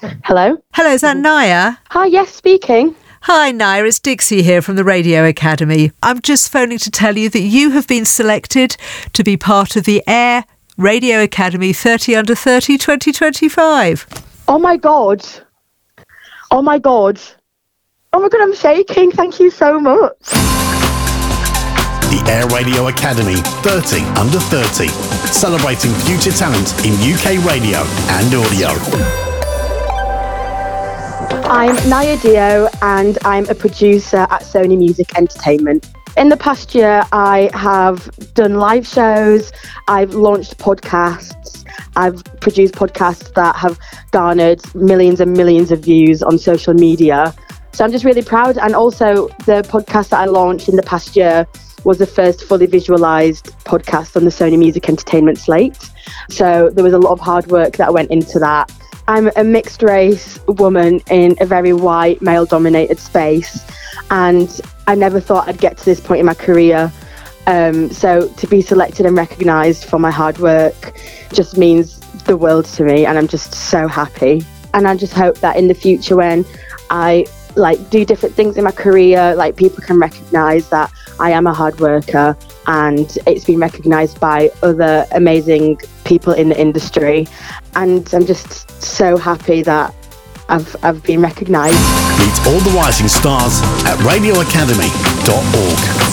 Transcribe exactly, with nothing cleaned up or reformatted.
Hello? Hello, is that Naya? Hi, yes, speaking. Hi, Naya, it's Dixie here from the Radio Academy. I'm just phoning to tell you that you have been selected to be part of the Air Radio Academy thirty under thirty twenty twenty-five. Oh my God. Oh my God. Oh my God, I'm shaking. Thank you so much. The Air Radio Academy thirty under thirty, celebrating future talent in U K radio and audio. I'm Naya Dio and I'm a producer at Sony Music Entertainment. In the past year, I have done live shows, I've launched podcasts, I've produced podcasts that have garnered millions and millions of views on social media. So I'm just really proud. And also the podcast that I launched in the past year was the first fully visualised podcast on the Sony Music Entertainment slate. So there was a lot of hard work that went into that. I'm a mixed race woman in a very white, male-dominated space, and I never thought I'd get to this point in my career. Um, so to be selected and recognised for my hard work just means the world to me, and I'm just so happy. And I just hope that in the future, when I like do different things in my career, like people can recognise that I am a hard worker, and it's been recognised by other amazing people in the industry. And I'm just so happy that I've I've been recognised. Meet all the rising stars at radio academy dot org.